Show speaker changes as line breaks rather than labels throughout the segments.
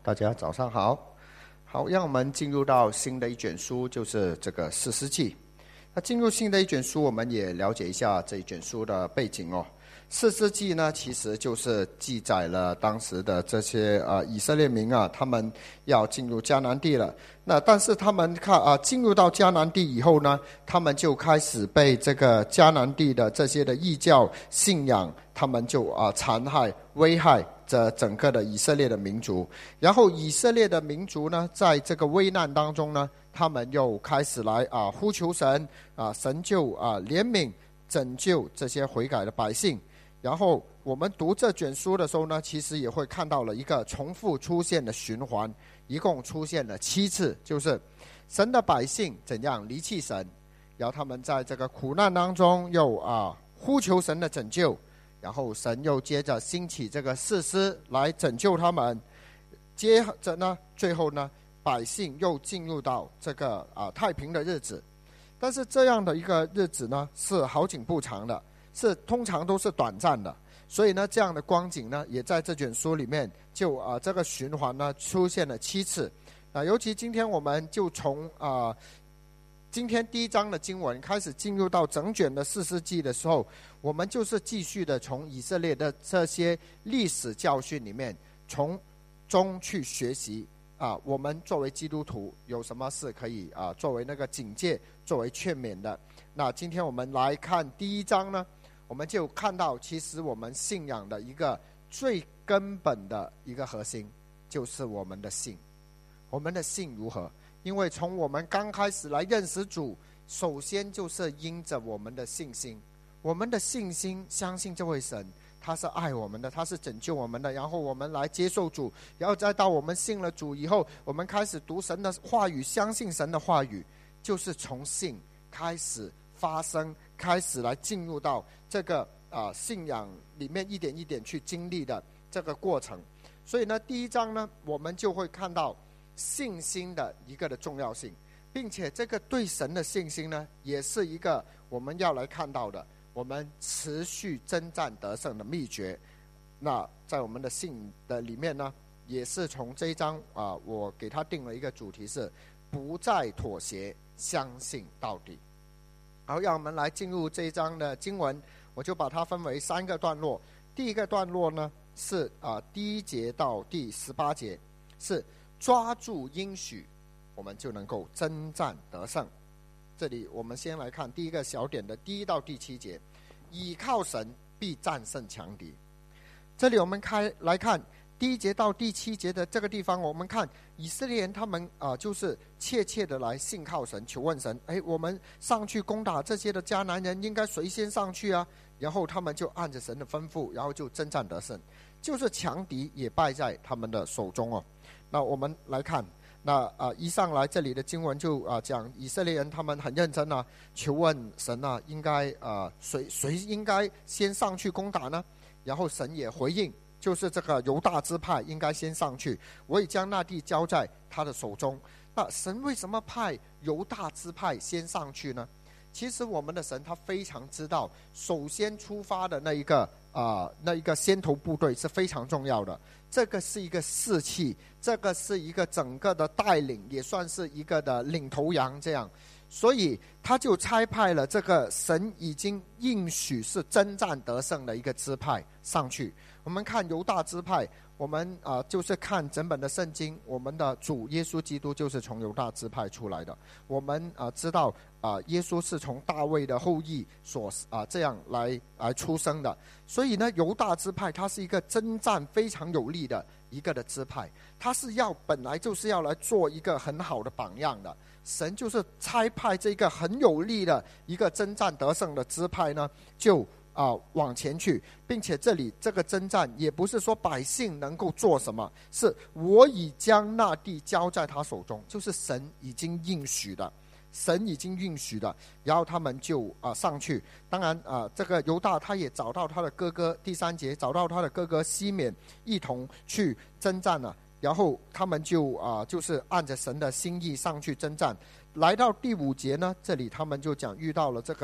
大家早上好。好，让我们进入到新的一卷书，就是这个士师记。那进入新的一卷书，我们也了解一下这一卷书的背景哦。士师记呢，其实就是记载了当时的这些以色列民啊，他们要进入迦南地了。那但是他们进入到迦南地以后呢，他们就开始被这个迦南地的这些的异教信仰，他们就残害、危害这整个的以色列的民族。然后以色列的民族呢，在这个危难当中呢，他们又开始来呼求神神就怜悯拯救这些悔改的百姓。然后我们读这卷书的时候呢，其实也会看到了一个重复出现的循环，一共出现了7次，就是神的百姓怎样离弃神，然后他们在这个苦难当中又呼求神的拯救，然后神又接着兴起这个士师来拯救他们，接着呢，最后呢，百姓又进入到这个太平的日子。但是这样的一个日子呢，是好景不长的，通常都是短暂的。所以呢，这样的光景呢，也在这卷书里面就这个循环呢出现了7次。尤其今天我们就从今天第1章的经文开始进入到整卷的士师记的时候，我们就是继续的从以色列的这些历史教训里面从中去学习我们作为基督徒有什么是可以作为那个警戒，作为劝勉的。那今天我们来看第1章呢，我们就看到其实我们信仰的一个最根本的一个核心，就是我们的信。我们的信如何？因为从我们刚开始来认识主，首先就是因着我们的信心。我们的信心相信这位神，他是爱我们的，他是拯救我们的，然后我们来接受主，然后再到我们信了主以后，我们开始读神的话语，相信神的话语，就是从信开始发生，开始来进入到这个信仰里面一点一点去经历的这个过程。所以呢，第1章呢，我们就会看到信心的一个的重要性，并且这个对神的信心呢，也是一个我们要来看到的我们持续征战得胜的秘诀。那在我们的信的里面呢，也是从这一章我给他定了一个主题是不再妥协，相信到底。好，让我们来进入这一章的经文，我就把它分为3个段落。第一个段落呢是第1节到第18节，是抓住应许，我们就能够征战得胜。这里我们先来看第一个小点的第1到第7节，倚靠神必战胜强敌。这里我们来看第1节到第7节的这个地方，我们看以色列人他们就是切切的来信靠神，求问神，我们上去攻打这些的迦南人，应该谁先上去啊？然后他们就按着神的吩咐，然后就征战得胜，就是强敌也败在他们的手中哦。那我们来看，那一上来这里的经文就讲以色列人他们很认真求问神应该谁应该先上去攻打呢？然后神也回应，就是这个犹大支派应该先上去，我已将那地交在他的手中。那神为什么派犹大支派先上去呢？其实我们的神他非常知道，首先出发的那一个先头部队是非常重要的，这个是一个士气，这个是一个整个的带领，也算是一个的领头羊这样。所以他就差派了这个神已经应许是征战得胜的一个支派上去。我们看犹大支派，我们就是看整本的圣经，我们的主耶稣基督就是从犹大支派出来的。我们知道耶稣是从大卫的后裔所这样来出生的，所以呢，犹大支派它是一个征战非常有力的一个的支派，它是本来就是要来做一个很好的榜样的。神就是差派这个很有力的一个征战得胜的支派呢，就往前去，并且这里这个征战也不是说百姓能够做什么，是我已将那地交在他手中，就是神已经应许的，然后他们就上去。当然这个犹大他也找到他的哥哥，第3节找到他的哥哥西缅一同去征战了。然后他们就是按着神的心意上去征战。来到第5节呢，这里他们就讲遇到了这个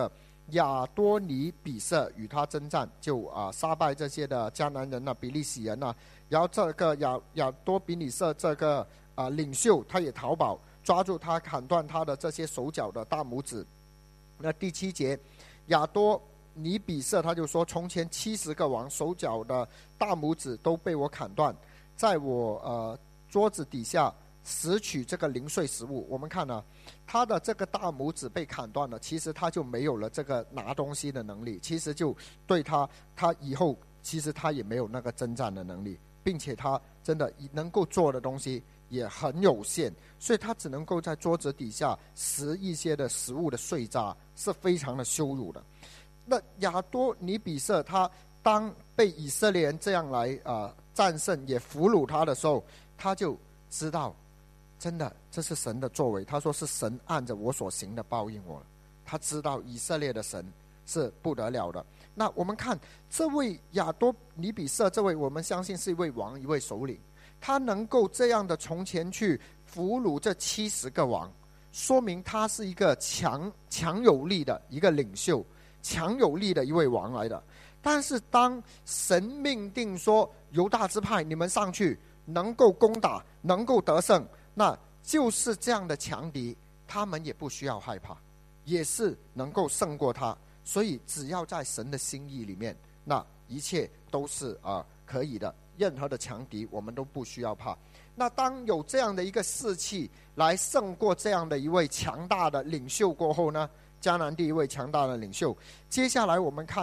亚多尼比色与他征战，就杀败这些的迦南人比利洗人然后这个亚多比尼色这个领袖他也逃跑，抓住他，砍断他的这些手脚的大拇指。那第7节，亚多尼比色他就说，从前70个王手脚的大拇指都被我砍断，在我桌子底下拾取这个零碎食物。我们看他的这个大拇指被砍断了，其实他就没有了这个拿东西的能力，其实就对他以后其实他也没有那个征战的能力，并且他真的能够做的东西也很有限，所以他只能够在桌子底下拾一些的食物的碎渣，是非常的羞辱的。那亚多尼比色他当被以色列人这样来战胜也俘虏他的时候，他就知道真的这是神的作为，他说是神按着我所行的报应我了。他知道以色列的神是不得了的。那我们看这位亚多尼比色，这位我们相信是一位王，一位首领，他能够这样的从前去俘虏这70个王，说明他是一个强有力的一个领袖，强有力的一位王来的。但是当神命定说犹大支派你们上去能够攻打，能够得胜，那就是这样的强敌，他们也不需要害怕，也是能够胜过他。所以只要在神的心意里面，那一切都是可以的，任何的强敌我们都不需要怕。那当有这样的一个士气来胜过这样的一位强大的领袖过后呢，迦南地一位强大的领袖，接下来我们看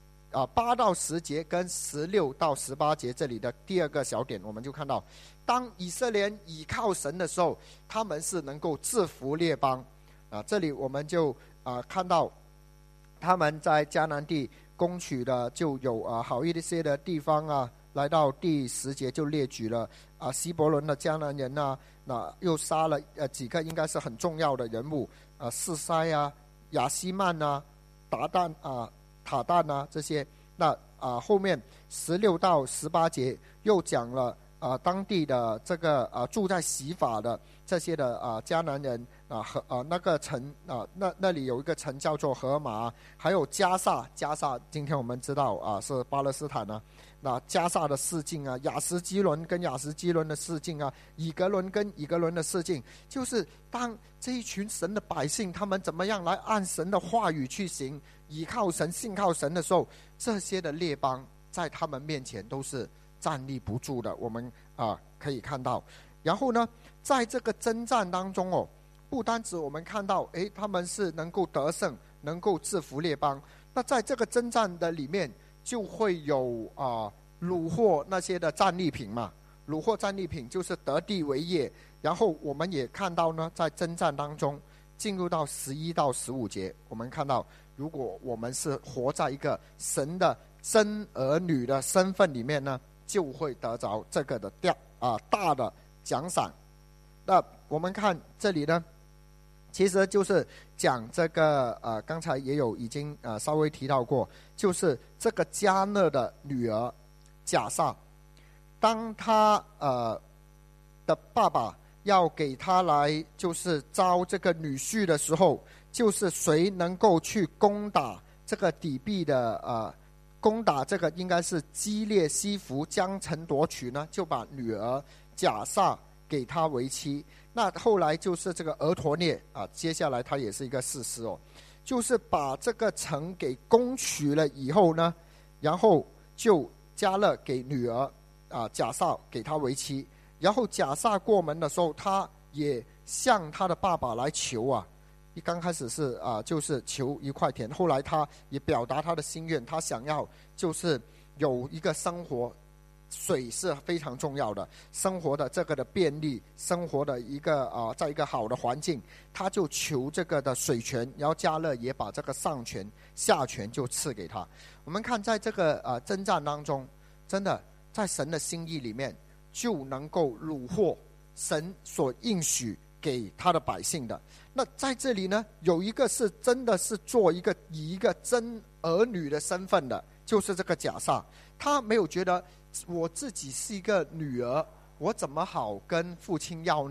8到10节跟16到18节这里的第2个小点，我们就看到当以色列人倚靠神的时候，他们是能够制服列邦这里我们就看到他们在迦南地攻取的就有好一些的地方来到第10节就列举了希伯伦的迦南人那又杀了几个应该是很重要的人物示塞亚西曼塔旦这些。那后面16到18节又讲了当地的这个住在洗法的这些的迦南人那个城那里有一个城叫做荷马，还有加萨今天我们知道是巴勒斯坦那加萨的示境亚实基伦跟亚实基伦的示境以格伦跟以格伦的示境，就是当这一群神的百姓他们怎么样来按神的话语去行，倚靠神信靠神的时候，这些的列邦在他们面前都是站立不住的，我们可以看到。然后呢在这个征战当中不单止我们看到他们是能够得胜，能够制服列邦，那在这个征战的里面就会有虏获那些的战利品嘛，虏获战利品就是得地为业。然后我们也看到呢在征战当中进入到11到15节，我们看到如果我们是活在一个神的真儿女的身份里面呢，就会得着这个的大的奖赏。那我们看这里呢，其实就是讲这个刚才也有已经稍微提到过，就是这个迦勒的女儿甲撒，当他的爸爸要给他来就是招这个女婿的时候，就是谁能够去攻打这个底壁的攻打这个应该是基列西弗将城夺取呢，就把女儿甲撒给他为妻。那后来就是这个俄陀涅接下来他也是一个士师就是把这个城给攻取了以后呢，然后就迦勒给女儿甲撒给他为妻。然后甲撒过门的时候，他也向他的爸爸来求刚开始是就是求一块田，后来他也表达他的心愿，他想要就是有一个生活，水是非常重要的，生活的这个的便利，生活的一个在一个好的环境，他就求这个的水泉，然后迦勒也把这个上泉下泉就赐给他。我们看在这个征战当中，真的在神的心意里面就能够虏获神所应许给他的百姓的。那在这里呢，有一个是真的是做以一个真儿女的身份的，就是这个甲撒，他没有觉得我自己是一个女儿，我怎么好跟父亲要呢？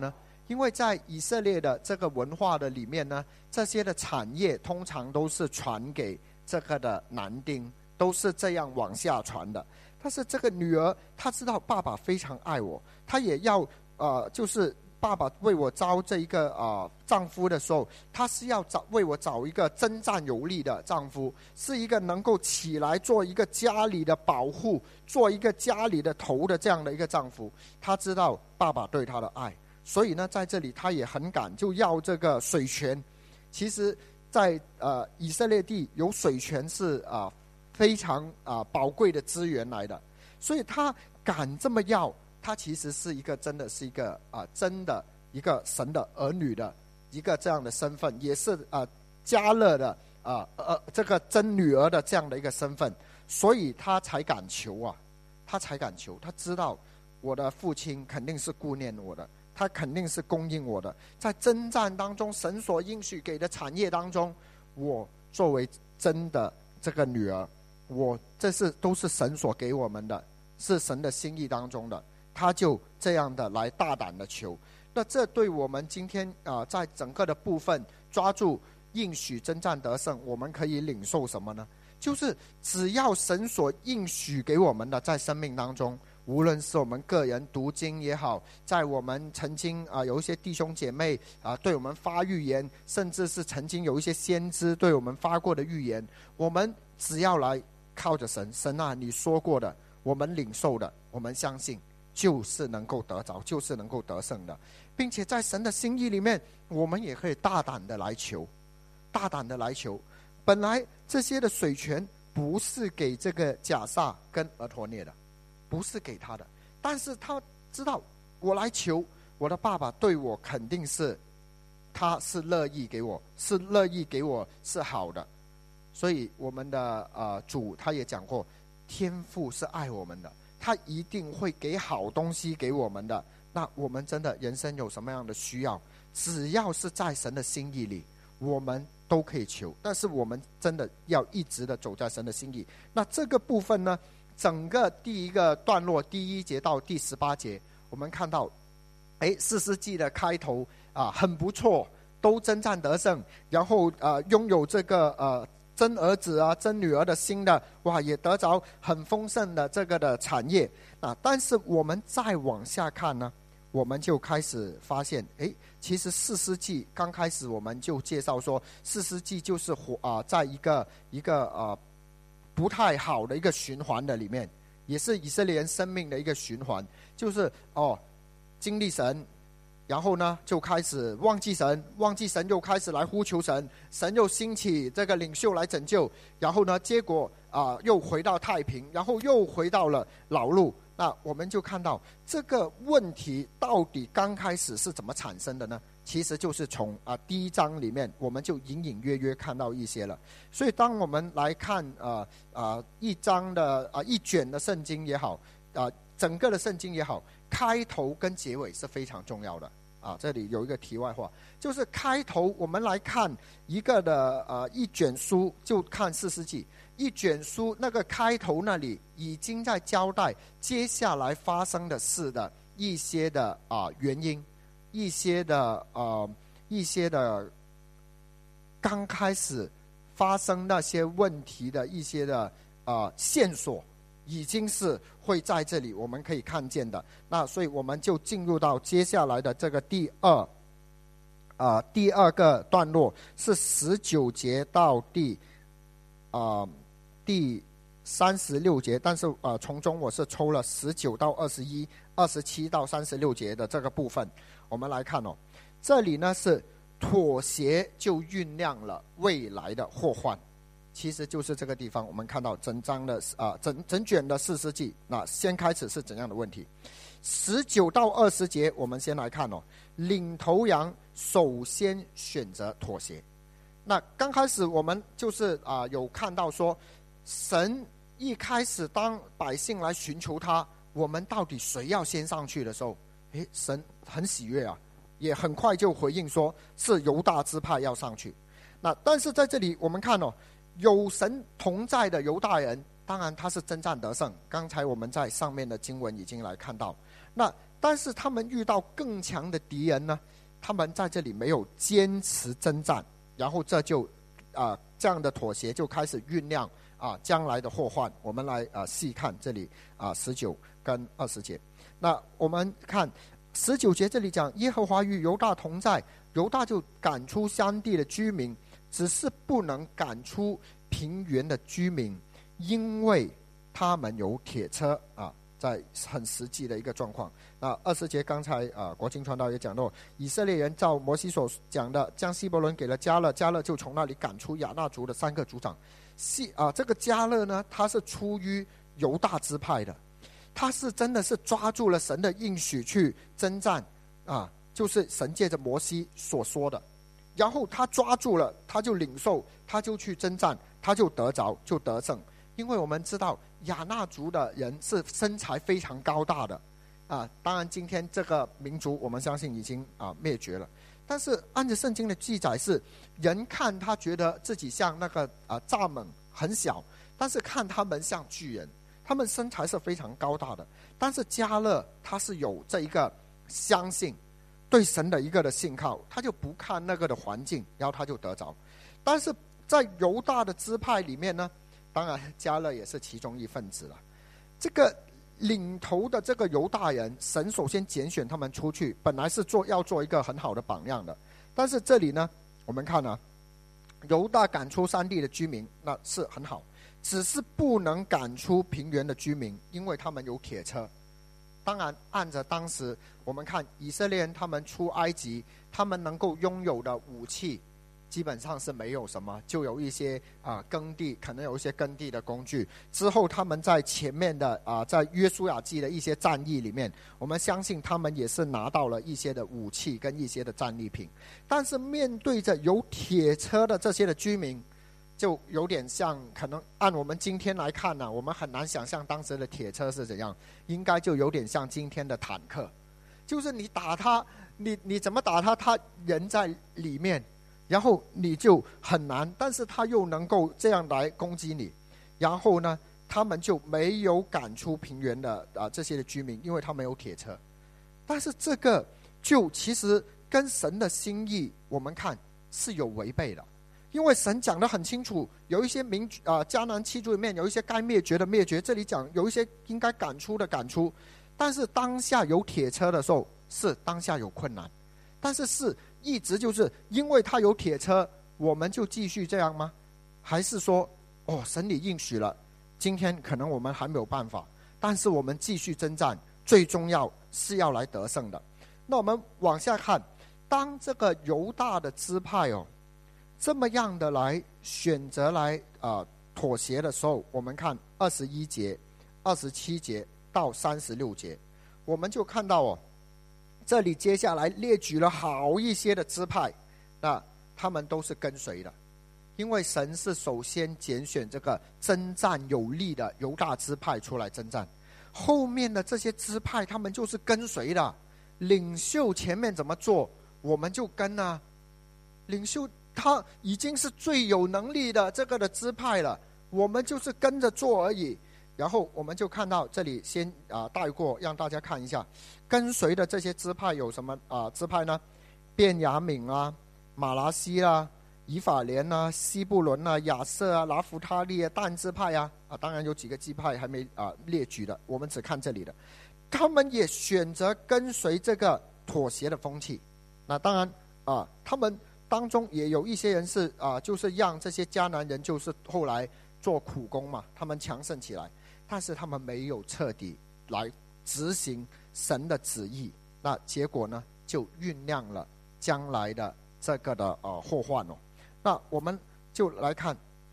因为在以色列的这个文化的里面呢，这些的产业通常都是传给这个的男丁，都是这样往下传的。但是这个女儿她知道爸爸非常爱我，她也要就是爸爸为我招这一个丈夫的时候，他是要为我找一个征战有力的丈夫，是一个能够起来做一个家里的保护，做一个家里的头的这样的一个丈夫。他知道爸爸对他的爱，所以呢在这里他也很敢就要这个水泉。其实在以色列地有水泉是非常宝贵的资源来的，所以他敢这么要，他其实是一个真的是一个真的一个神的儿女的一个这样的身份，也是迦勒的这个真女儿的这样的一个身份，所以他才敢求他才敢求。他知道我的父亲肯定是顾念我的，他肯定是供应我的，在征战当中神所应许给的产业当中，我作为真的这个女儿，我这都是神所给我们的，是神的心意当中的，他就这样的来大胆的求。那这对我们今天在整个的部分抓住应许征战得胜，我们可以领受什么呢？就是只要神所应许给我们的，在生命当中，无论是我们个人读经也好，在我们曾经有一些弟兄姐妹对我们发预言，甚至是曾经有一些先知对我们发过的预言，我们只要来靠着神，神你说过的，我们领受的，我们相信就是能够得着，就是能够得胜的，并且在神的心意里面，我们也可以大胆的来求，大胆的来求。本来这些的水泉不是给这个甲撒跟俄陀聶的，不是给他的，但是他知道我来求，我的爸爸对我肯定是他是乐意给我，是乐意给我是好的。所以我们的主他也讲过，天父是爱我们的，他一定会给好东西给我们的。那我们真的人生有什么样的需要，只要是在神的心意里，我们都可以求，但是我们真的要一直的走在神的心意。那这个部分呢，整个第一个段落第1节到第18节，我们看到士师记的开头很不错，都征战得胜，然后拥有这个真儿子真女儿的心的，也得着很丰盛的这个的产业但是我们再往下看呢，我们就开始发现其实士师记刚开始我们就介绍说，士师记就是在一个不太好的一个循环的里面，也是以色列人生命的一个循环，就是经历神，然后呢就开始忘记神，忘记神又开始来呼求神，神又兴起这个领袖来拯救，然后呢结果又回到太平，然后又回到了老路。那我们就看到这个问题到底刚开始是怎么产生的呢？其实就是从第1章里面我们就隐隐约约看到一些了。所以当我们来看一章的一卷的圣经也好，整个的圣经也好，开头跟结尾是非常重要的这里有一个题外话，就是开头我们来看一个的一卷书，就看士师记一卷书，那个开头那里已经在交代接下来发生的事的一些的原因，一些的刚开始发生那些问题的一些的线索，已经是会在这里我们可以看见的。那所以我们就进入到接下来的这个第二个段落，是19节到第36节，但是从中我是抽了19到21、27到36节的这个部分。我们来看这里呢是妥协就酝酿了未来的祸患，其实就是这个地方。我们看到整章的整卷的士师记，那先开始是怎样的问题？19到20节，我们先来看领头羊首先选择妥协。那刚开始我们就是有看到说，神一开始当百姓来寻求他，我们到底谁要先上去的时候，神很喜悦也很快就回应说是犹大支派要上去。那但是在这里我们看有神同在的犹大人，当然他是征战得胜，刚才我们在上面的经文已经来看到。那但是他们遇到更强的敌人呢，他们在这里没有坚持征战，然后这就这样的妥协就开始酝酿将来的祸患。我们来细看这里19跟20节。那我们看19节这里讲，耶和华与犹大同在，犹大就赶出山地的居民，只是不能赶出平原的居民，因为他们有铁车在很实际的一个状况。那20节刚才国经传道也讲到，以色列人照摩西所讲的，将希伯伦给了迦勒，迦勒就从那里赶出亚衲族的3个族长。这个迦勒呢，他是出于犹大支派的，他是真的是抓住了神的应许去征战就是神借着摩西所说的，然后他抓住了，他就领受，他就去征战，他就得着，就得胜。因为我们知道亚衲族的人是身材非常高大的当然今天这个民族我们相信已经灭绝了，但是按照圣经的记载是，人看他觉得自己像那个蚱蜢很小，但是看他们像巨人，他们身材是非常高大的。但是迦勒他是有这一个相信对神的一个的信靠，他就不看那个的环境，然后他就得着。但是在犹大的支派里面呢，当然迦勒也是其中一份子了。这个领头的这个犹大人，神首先拣选他们出去，本来是要做一个很好的榜样的。但是这里呢，我们看犹大赶出山地的居民，那是很好，只是不能赶出平原的居民，因为他们有铁车。当然按着当时我们看以色列人他们出埃及，他们能够拥有的武器基本上是没有什么，就有一些耕地，可能有一些耕地的工具。之后他们在前面的在约书亚记的一些战役里面，我们相信他们也是拿到了一些的武器跟一些的战利品。但是面对着有铁车的这些的居民，就有点像，可能按我们今天来看我们很难想象当时的铁车是怎样，应该就有点像今天的坦克，就是你打他，你怎么打他，他人在里面，然后你就很难，但是他又能够这样来攻击你。然后呢，他们就没有赶出平原的这些的居民，因为他们有铁车。但是这个就其实跟神的心意我们看是有违背的，因为神讲得很清楚，有一些迦南7族里面有一些该灭绝的灭绝，这里讲有一些应该赶出的赶出。但是当下有铁车的时候，是当下有困难，但是一直就是因为他有铁车，我们就继续这样吗？还是说神里应许了，今天可能我们还没有办法，但是我们继续征战，最重要是要来得胜的。那我们往下看，当这个犹大的支派这么样的来选择来妥协的时候，我们看21节、27节到36节，我们就看到这里接下来列举了好一些的支派，那他们都是跟随的，因为神是首先拣选这个征战有力的犹大支派出来征战，后面的这些支派他们就是跟随的，领袖前面怎么做我们就跟领袖他已经是最有能力的这个的支派了，我们就是跟着做而已。然后我们就看到这里先带过，让大家看一下跟随的这些支派有什么支派呢？便雅悯马拉西以法莲西布伦亚瑟拿弗他利但支派当然有几个支派还没列举的，我们只看这里的。他们也选择跟随这个妥协的风气。那当然他们当中也有一些人是就是让这些迦南人就是后来做苦工嘛，他们强盛起来，但是他们没有彻底来执行神的旨意，那结果呢就酝酿了将来的这个的祸患那我们就来看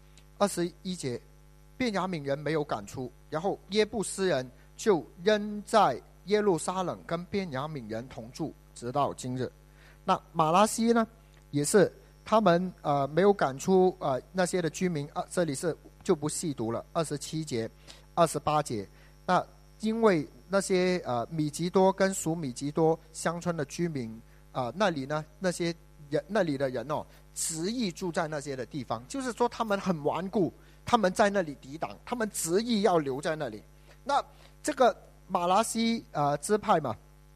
21节，便雅悯人没有赶出，然后耶布斯人就仍在耶路撒冷跟便雅悯人同住，直到今日。那马拉西呢也是他们没有赶出那些的居民这里是就不细读了，27节28节。那因为那些米吉多跟属米吉多乡村的居民那里呢，那些人那里的人执意住在那些的地方，就是说他们很顽固，他们在那里抵挡，他们执意要留在那里。那这个马拉西支派嘛，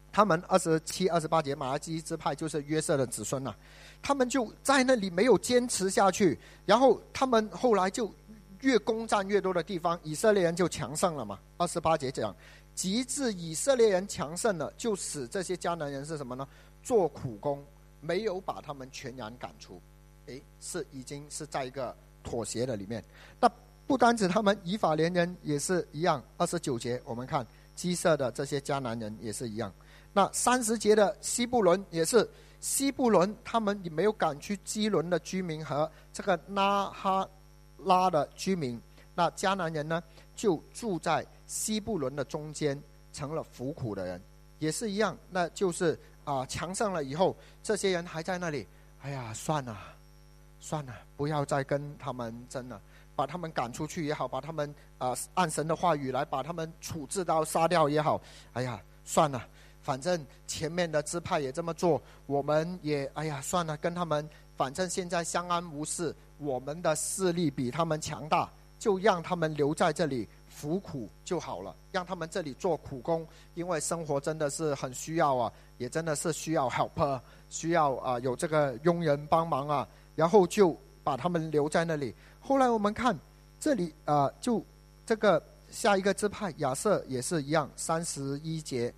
他们27、28节，马拉基支派就是约瑟的子孙啊，他们就在那里没有坚持下去，然后他们后来就越攻占越多的地方，以色列人就强盛了嘛。28节讲，及至以色列人强盛了，就使这些迦南人是什么呢？做苦工，没有把他们全然赶出。是已经是在一个妥协的里面。那不单止他们，以法莲人也是一样。29节我们看基色的这些迦南人也是一样。那30节的西布伦也是，西布伦他们也没有赶去基伦的居民和这个拉哈拉的居民，那迦南人呢就住在西布伦的中间，成了服苦的人，也是一样。那就是强盛了以后，这些人还在那里，哎呀，算了，不要再跟他们争了，把他们赶出去也好，把他们按神的话语来把他们处置到杀掉也好，哎呀，算了，反正前面的支派也这么做，我们也算了，跟他们反正现在相安无事，我们的势力比他们强大，就让他们留在这里服苦就好了，让他们这里做苦工，因为生活真的是很需要啊，也真的是需要 helper， 需要有这个佣人帮忙啊，然后就把他们留在那里。后来我们看这里就这个下一个支派亚瑟也是一样，31节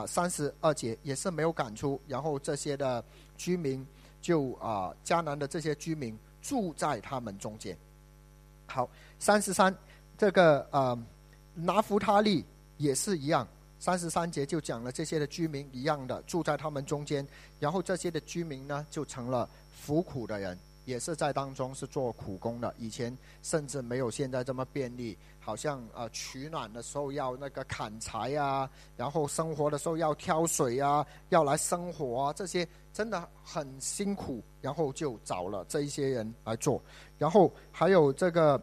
32节也是没有赶出，然后这些的居民就迦南的这些居民住在他们中间。好，33这个拿弗他利也是一样，33节就讲了这些的居民一样的住在他们中间，然后这些的居民呢就成了服苦的人，也是在当中是做苦工的。以前甚至没有现在这么便利，好像取暖的时候要那个砍柴啊，然后生活的时候要挑水啊，要来生火啊，这些真的很辛苦，然后就找了这一些人来做。然后还有这个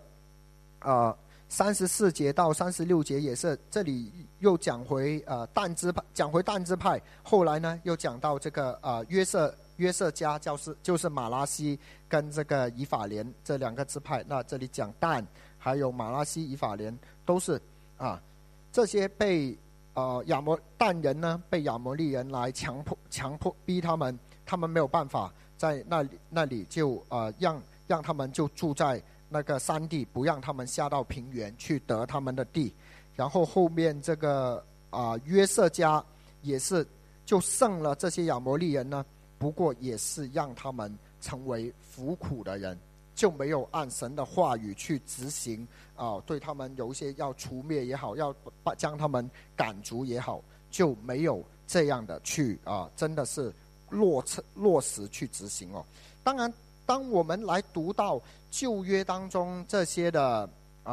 34节到36节也是，这里又讲回但支派，后来呢又讲到这个约瑟家就是马拉西跟这个以法莲这两个支派。那这里讲但还有马拉西以法莲都是这些被但人呢被亚摩利人来强迫逼他们没有办法，在那里就让他们就住在那个山地，不让他们下到平原去得他们的地。然后后面这个约瑟家也是就胜了这些亚摩利人呢，不过也是让他们成为服苦的人，就没有按神的话语去执行对他们有一些要除灭也好，要将他们赶逐也好，就没有这样的去真的是落实去执行哦。当然当我们来读到旧约当中这些的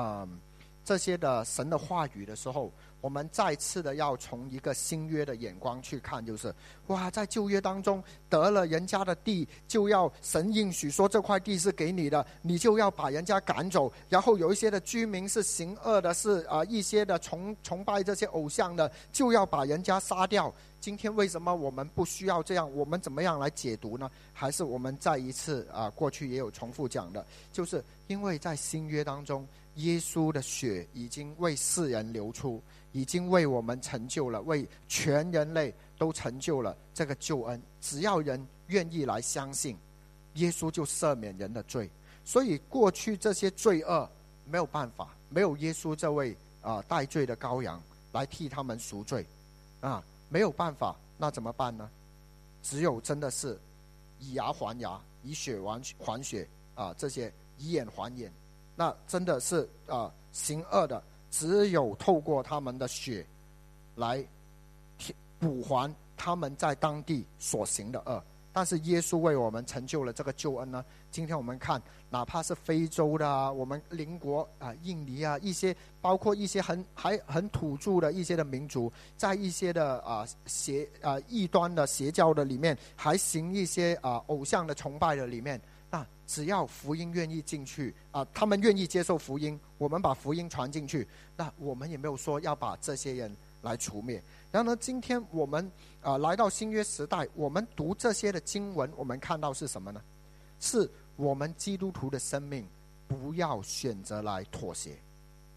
神的话语的时候，我们再次的要从一个新约的眼光去看，就是在旧约当中得了人家的地，就要神应许说这块地是给你的，你就要把人家赶走。然后有一些的居民是行恶的，是一些的崇拜这些偶像的，就要把人家杀掉。今天为什么我们不需要这样？我们怎么样来解读呢？还是我们再一次过去也有重复讲的，就是因为在新约当中，耶稣的血已经为世人流出，已经为我们成就了，为全人类都成就了这个救恩。只要人愿意来相信，耶稣就赦免人的罪。所以过去这些罪恶没有办法，没有耶稣这位代罪的羔羊来替他们赎罪没有办法，那怎么办呢？只有真的是以牙还牙，以血还血这些以眼还眼。那真的是行恶的，只有透过他们的血来补还他们在当地所行的恶。但是耶稣为我们成就了这个救恩呢。今天我们看，哪怕是非洲的我们邻国印尼一些，包括一些还很土著的一些的民族，在一些的异端的邪教的里面，还行一些偶像的崇拜的里面。那只要福音愿意进去他们愿意接受福音，我们把福音传进去，那我们也没有说要把这些人来除灭。然后呢，今天我们来到新约时代，我们读这些的经文，我们看到是什么呢？是我们基督徒的生命不要选择来妥协，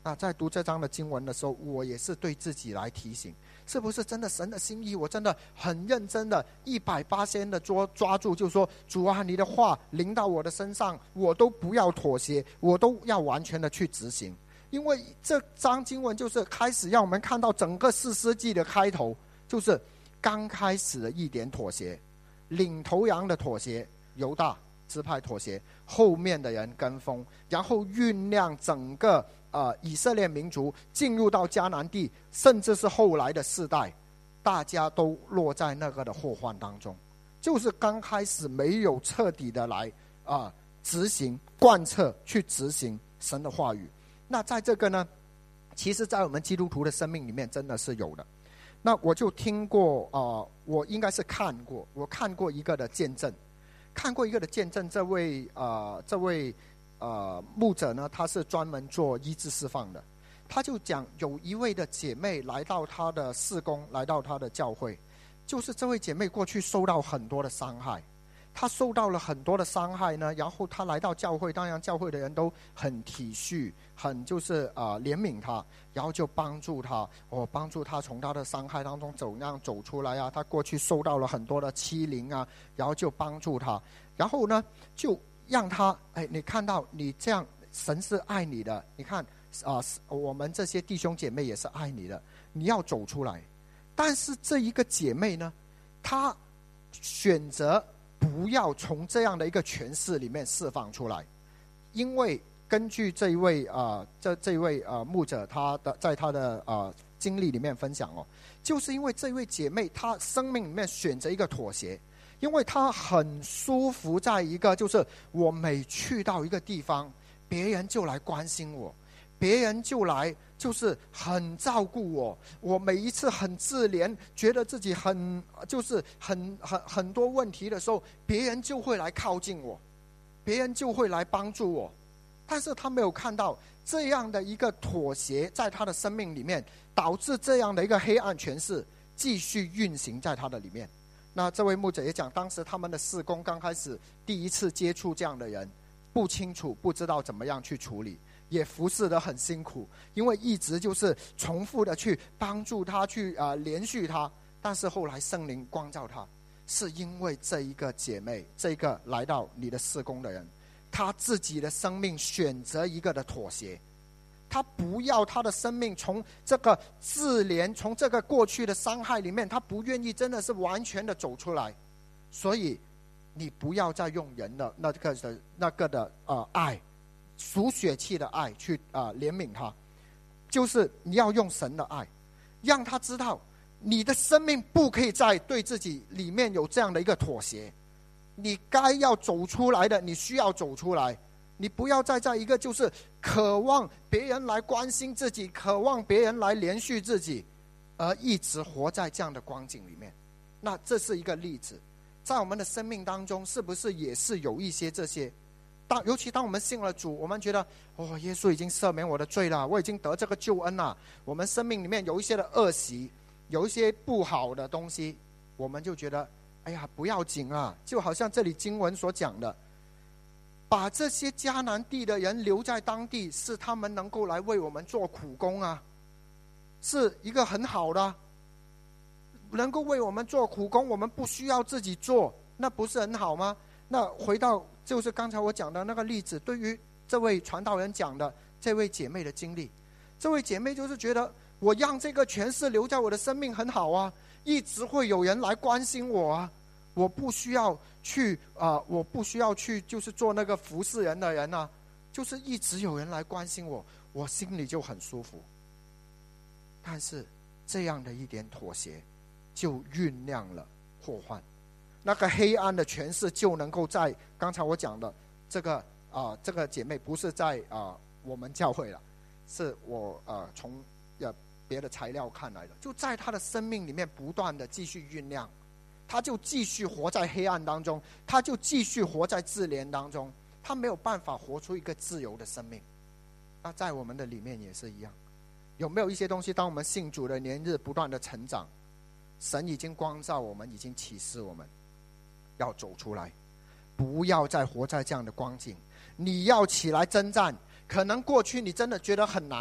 在读这章的经文的时候，我也是对自己来提醒，是不是真的神的心意我真的很认真的180%的抓住，就是说主啊，你的话临到我的身上，我都不要妥协，我都要完全的去执行。因为这章经文就是开始让我们看到整个士师记的开头，就是刚开始的一点妥协，领头羊的妥协，犹大支派妥协，后面的人跟风，然后酝酿整个以色列民族进入到迦南地，甚至是后来的世代，大家都落在那个的祸患当中。就是刚开始没有彻底的来执行贯彻去执行神的话语。那在这个呢，其实在我们基督徒的生命里面真的是有的。那我就听过我应该是看过一个的见证，这位牧者呢，他是专门做医治释放的。他就讲有一位的姐妹来到他的事工，来到他的教会，就是这位姐妹过去受到很多的伤害，她受到了很多的伤害呢，然后她来到教会，当然教会的人都很体恤，很就是怜悯她，然后就帮助她，帮助她从她的伤害当中怎样走出来啊。她过去受到了很多的欺凌啊，然后就帮助她，然后呢就让她你看到你这样，神是爱你的，你看我们这些弟兄姐妹也是爱你的，你要走出来。但是这一个姐妹呢，她选择不要从这样的一个权势里面释放出来，因为根据这一位牧者在他的经历里面分享就是因为这位姐妹她生命里面选择一个妥协，因为她很舒服在一个就是我每去到一个地方，别人就来关心我，别人就来就是很照顾我，我每一次很自怜，觉得自己很多问题的时候，别人就会来靠近我，别人就会来帮助我。但是他没有看到这样的一个妥协在他的生命里面，导致这样的一个黑暗权势继续运行在他的里面。那这位牧者也讲，当时他们的事工刚开始第一次接触这样的人，不清楚不知道怎么样去处理，也服侍得很辛苦，因为一直就是重复的去帮助他，去连续他。但是后来圣灵光照他，是因为这一个姐妹，这个来到你的事工的人，他自己的生命选择一个的妥协，他不要他的生命从这个自怜，从这个过去的伤害里面，他不愿意真的是完全的走出来。所以你不要再用人的那个的爱，属血气的爱去怜悯他，就是你要用神的爱，让他知道你的生命不可以再对自己里面有这样的一个妥协，你该要走出来的，你需要走出来，你不要再在一个就是渴望别人来关心自己，渴望别人来连续自己，而一直活在这样的光景里面。那这是一个例子，在我们的生命当中是不是也是有一些这些，尤其当我们信了主，我们觉得耶稣已经赦免我的罪了，我已经得这个救恩了，我们生命里面有一些的恶习，有一些不好的东西，我们就觉得哎呀不要紧啊。就好像这里经文所讲的，把这些迦南地的人留在当地，是他们能够来为我们做苦工啊，是一个很好的，能够为我们做苦工，我们不需要自己做，那不是很好吗？那回到就是刚才我讲的那个例子，对于这位传道人讲的这位姐妹的经历，这位姐妹就是觉得我让这个权势留在我的生命很好啊，一直会有人来关心我啊，我不需要去就是做那个服侍人的人啊，就是一直有人来关心我，我心里就很舒服。但是这样的一点妥协就酝酿了祸患，那个黑暗的权势就能够在刚才我讲的这个姐妹不是在我们教会了，是我从别的材料看来的，就在她的生命里面不断的继续酝酿，她就继续活在黑暗当中，她就继续活在自怜当中，她没有办法活出一个自由的生命。那在我们的里面也是一样，有没有一些东西，当我们信主的年日不断的成长，神已经光照我们，已经启示我们要走出来，不要再活在这样的光景，你要起来征战。可能过去你真的觉得很难，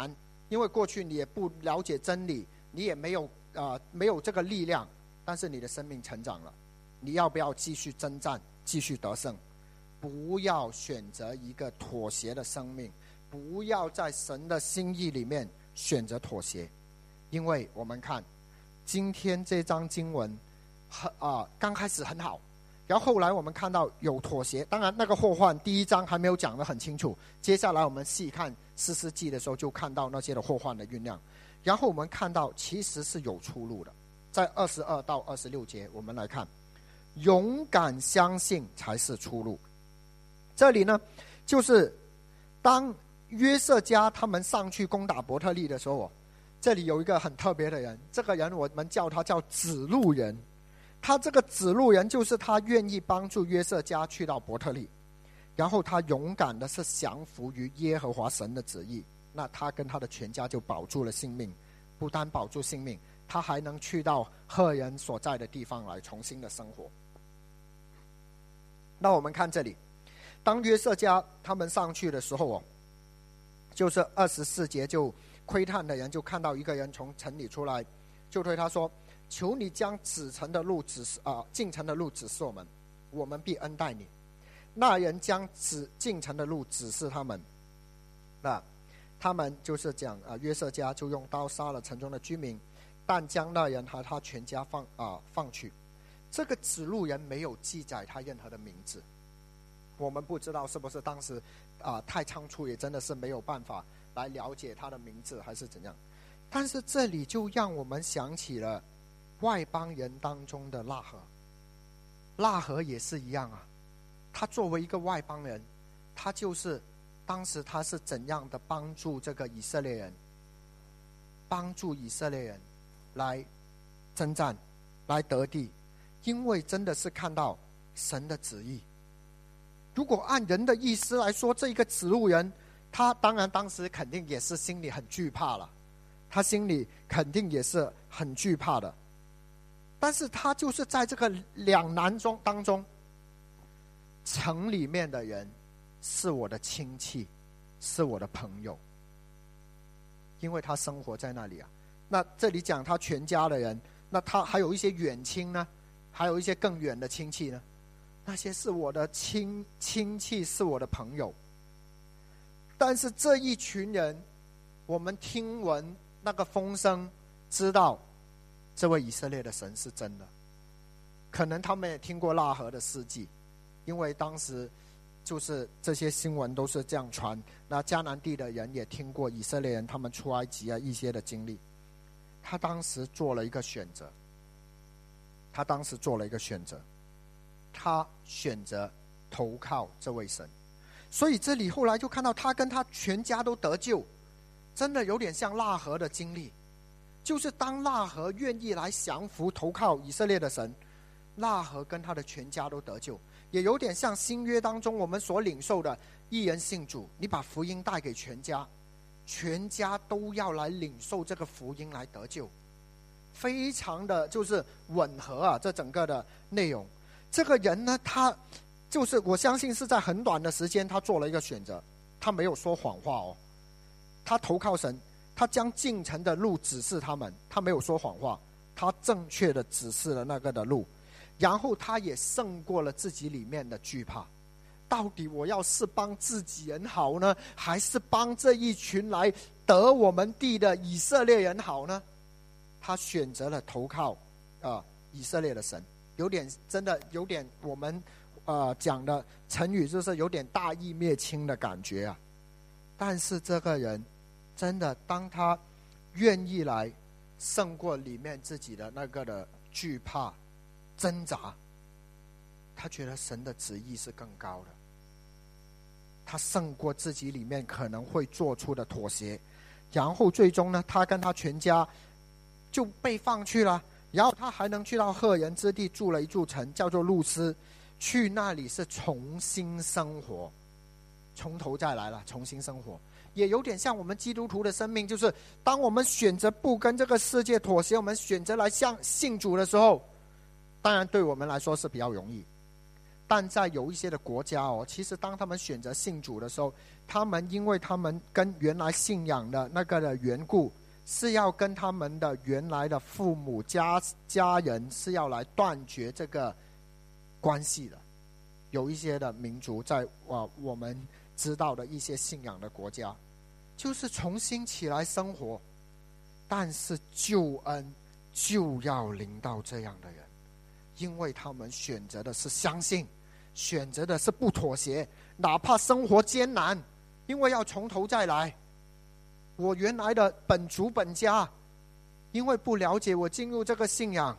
因为过去你也不了解真理，你也没有这个力量，但是你的生命成长了，你要不要继续征战，继续得胜？不要选择一个妥协的生命，不要在神的心意里面选择妥协。因为我们看今天这章经文刚开始很好，然后后来我们看到有妥协。当然那个祸患第一章还没有讲得很清楚，接下来我们细看士师记的时候就看到那些的祸患的酝酿，然后我们看到其实是有出路的。在22到26节我们来看，勇敢相信才是出路。这里呢就是当约瑟家他们上去攻打伯特利的时候，这里有一个很特别的人，这个人我们叫他叫指路人。他这个指路人就是他愿意帮助约瑟家去到伯特利，然后他勇敢的是降服于耶和华神的旨意，那他跟他的全家就保住了性命。不单保住性命，他还能去到赫人所在的地方来重新的生活。那我们看这里，当约瑟家他们上去的时候就是24节，就窥探的人就看到一个人从城里出来，就对他说，求你将进城的路指示我们，我们必恩待你。那人将进城的路指示他们，那他们就是讲约瑟家就用刀杀了城中的居民，但将那人和他全家放去。这个指路人没有记载他任何的名字，我们不知道是不是当时太仓促，也真的是没有办法来了解他的名字还是怎样。但是这里就让我们想起了外邦人当中的喇合。喇合也是一样他作为一个外邦人，他就是当时他是怎样的帮助这个以色列人，帮助以色列人来征战，来得地，因为真的是看到神的旨意。如果按人的意思来说，这一个指路人他当然当时肯定也是心里很惧怕了，他心里肯定也是很惧怕的，但是他就是在这个两难当中，城里面的人是我的亲戚，是我的朋友，因为他生活在那里那这里讲他全家的人，那他还有一些远亲呢，还有一些更远的亲戚呢，那些是我的亲戚，是我的朋友。但是这一群人，我们听闻那个风声，知道这位以色列的神是真的。可能他们也听过喇合的事迹，因为当时就是这些新闻都是这样传。那迦南地的人也听过以色列人他们出埃及一些的经历。他当时做了一个选择，他选择投靠这位神。所以这里后来就看到他跟他全家都得救，真的有点像喇合的经历，就是当喇合愿意来降服投靠以色列的神，喇合跟他的全家都得救。也有点像新约当中我们所领受的一人信主，你把福音带给全家，全家都要来领受这个福音来得救，非常的就是吻合这整个的内容。这个人呢，他就是我相信是在很短的时间他做了一个选择，他没有说谎话他投靠神，他将进城的路指示他们，他没有说谎话，他正确的指示了那个的路，然后他也胜过了自己里面的惧怕。到底我要是帮自己人好呢，还是帮这一群来得我们地的以色列人好呢？他选择了投靠以色列的神，真的有点我们讲的成语就是有点大义灭亲的感觉但是这个人真的当他愿意来胜过里面自己的那个的惧怕挣扎，他觉得神的旨意是更高的，他胜过自己里面可能会做出的妥协，然后最终呢，他跟他全家就被放去了，然后他还能去到赫人之地住了一座城叫做路斯，去那里是重新生活，从头再来了，重新生活。也有点像我们基督徒的生命，就是当我们选择不跟这个世界妥协，我们选择来信主的时候，当然对我们来说是比较容易， 但在有一些的国家其实当他们选择信主的时候，他们因为他们跟原来信仰的那个的缘故，是要跟他们的原来的父母家人是要来断绝这个关系的。有一些的民族在我们知道的一些信仰的国家，就是重新起来生活，但是救恩就要临到这样的人，因为他们选择的是相信，选择的是不妥协，哪怕生活艰难，因为要从头再来。我原来的本族本家，因为不了解我进入这个信仰，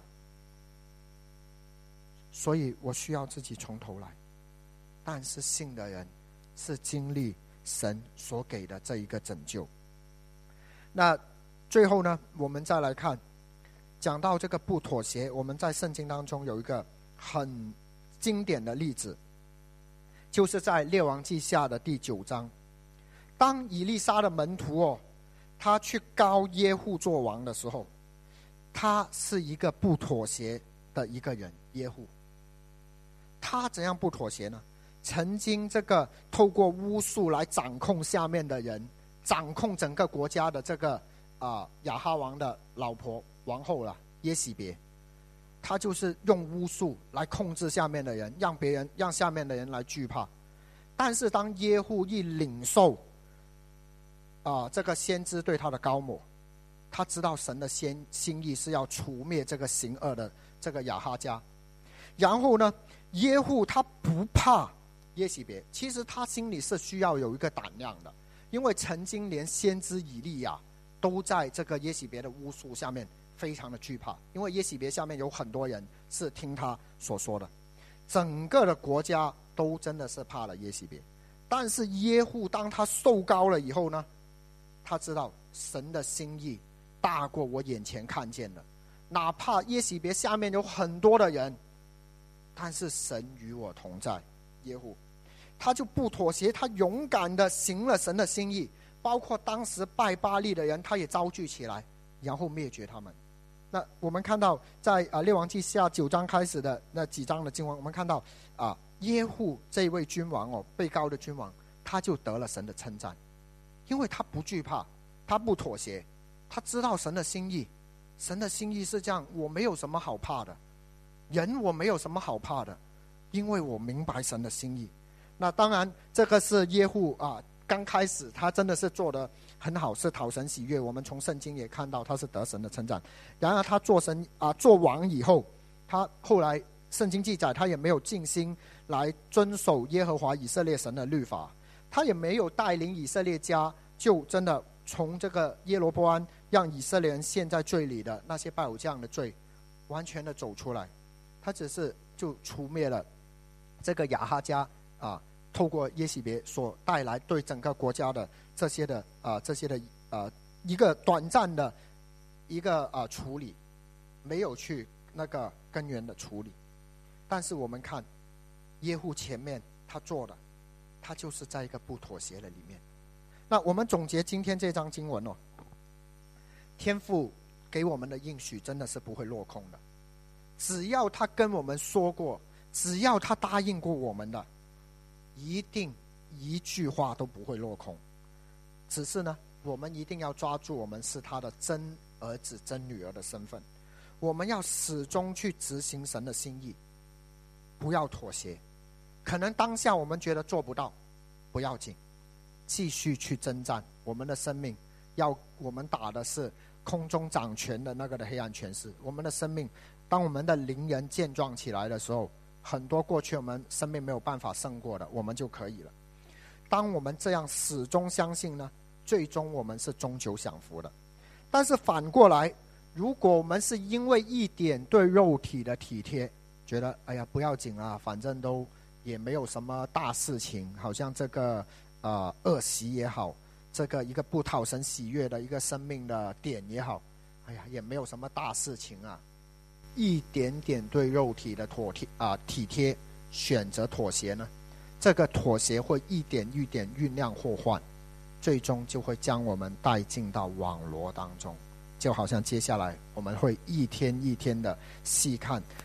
所以我需要自己从头来。但是信的人是经历神所给的这一个拯救。那最后呢，我们再来看，讲到这个不妥协，我们在圣经当中有一个很经典的例子，就是在列王记下的第9章。当以利沙的门徒他去膏耶户做王的时候，他是一个不妥协的一个人。耶户他怎样不妥协呢？曾经这个透过巫术来掌控下面的人，掌控整个国家的这个亚哈王的老婆王后了耶洗别，他就是用巫术来控制下面的人，让下面的人来惧怕。但是当耶户一领受这个先知对他的膏抹，他知道神的心意是要除灭这个行恶的这个亚哈家。然后呢，耶户他不怕耶洗别，其实他心里是需要有一个胆量的，因为曾经连先知以利亚都在这个耶洗别的巫术下面非常的惧怕，因为耶洗别下面有很多人是听他所说的，整个的国家都真的是怕了耶洗别。但是耶户当他受膏了以后呢，他知道神的心意大过我眼前看见的，哪怕耶洗别下面有很多的人，但是神与我同在。耶户他就不妥协，他勇敢的行了神的心意，包括当时拜巴力的人他也招聚起来，然后灭绝他们。那我们看到在列王记下9章开始的那几章的经文，我们看到耶户这位君王被膏的君王，他就得了神的称赞，因为他不惧怕，他不妥协，他知道神的心意，神的心意是这样，我没有什么好怕的，人我没有什么好怕的，因为我明白神的心意。那当然这个是耶户刚开始他真的是做得很好，是讨神喜悦，我们从圣经也看到他是得神的称赞。然而他做王以后，他后来圣经记载他也没有尽心来遵守耶和华以色列神的律法，他也没有带领以色列家就真的从这个耶罗波安让以色列人陷在罪里的那些拜偶像的罪完全的走出来，他只是就除灭了这个亚哈家透过耶洗别所带来对整个国家的这些的一个短暂的一个处理，没有去那个根源的处理。但是我们看耶户前面他做的，他就是在一个不妥协的里面。那我们总结今天这章经文天父给我们的应许真的是不会落空的，只要他跟我们说过，只要他答应过我们的，一定一句话都不会落空。只是呢，我们一定要抓住我们是他的真儿子真女儿的身份，我们要始终去执行神的心意，不要妥协。可能当下我们觉得做不到，不要紧，继续去征战。我们的生命我们打的是空中掌权的那个的黑暗权势。我们的生命当我们的灵人健壮起来的时候，很多过去我们生命没有办法胜过的，我们就可以了。当我们这样始终相信呢，最终我们是终究享福的。但是反过来，如果我们是因为一点对肉体的体贴，觉得哎呀不要紧啊，反正都也没有什么大事情，好像这个恶习也好，这个一个不讨神喜悦的一个生命的点也好，哎呀也没有什么大事情啊，一点点对肉体的体贴，选择妥协呢，这个妥协会一点一点酝酿祸患，最终就会将我们带进到网罗当中。就好像接下来我们会一天一天的细看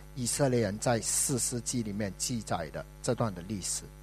以色列人在士师记里面记载的这段的历史。